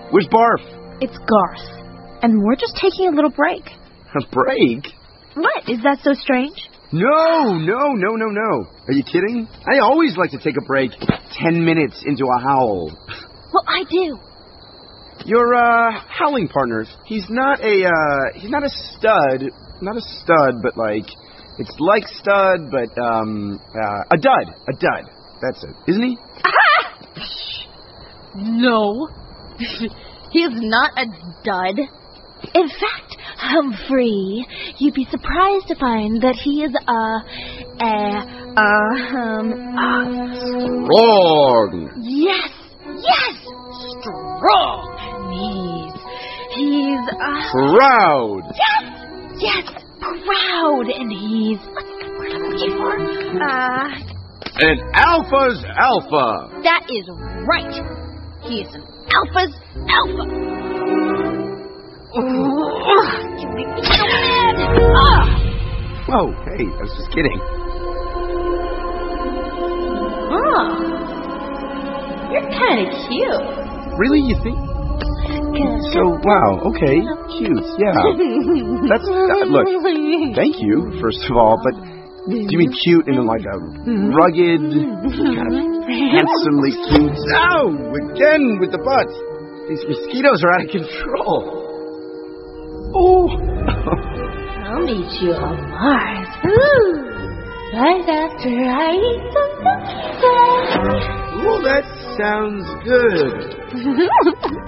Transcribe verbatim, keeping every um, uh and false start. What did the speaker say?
Where's Barf? It's Garth. And we're just taking a little break. A break? What? Is that so strange? No, no, no, no, no. Are you kidding? I always like to take a break ten minutes into a howl. Well, I do. Your, uh, howling partner, he's not a, uh, he's not a stud. Not a stud, but like, it's like stud, but, um, uh, a dud. A dud. That's it. Isn't he? No. He is not a dud. In fact, Humphrey, you'd be surprised to find that he is a, a, a, um, a... Strong. Yes, yes, strong. He's, he's, uh... Proud. Yes, yes, proud. And he's, what's the word I'm looking for? Uh... An alpha's alpha. That is right. He is an alpha's alpha. Oh, you make me so mad! Ah! Whoa, hey, I was just kidding. Oh, you're kind of cute. Really, you think? So, wow, okay, cute, yeah. That's, uh, look, thank you, first of all, but do you mean cute in like a rugged, kind of handsomely cute? Ow, again with the butt. These mosquitoes are out of control. Oh. I'll meet you on Mars. Ooh. Right after I eat some cookies. Oh, that sounds good.